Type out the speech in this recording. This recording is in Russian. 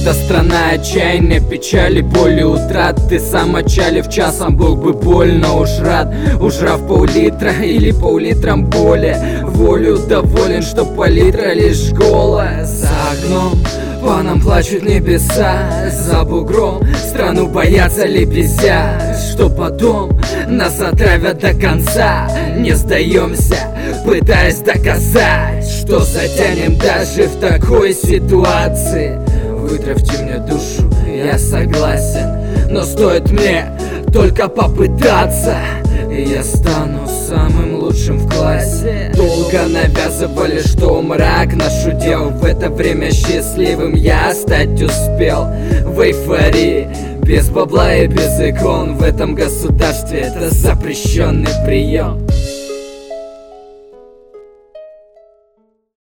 Это страна отчаяния, печали, боли, утрат. Ты сам отчалив часом, Бог бы больно уж рад. Ужрав пол-литра или пол-литром боли, волю доволен, что палитра лишь голая. За окном по нам плачут небеса, за бугром страну боятся лебезя. Что потом нас отравят до конца. Не сдаемся, пытаясь доказать, что затянем даже в такой ситуации. Вытравьте мне душу, я согласен, но стоит мне только попытаться, и я стану самым лучшим в классе. Долго навязывали, что мрак наш удел. В это время счастливым я стать успел. В эйфории, без бабла и без икон. В этом государстве это запрещенный прием.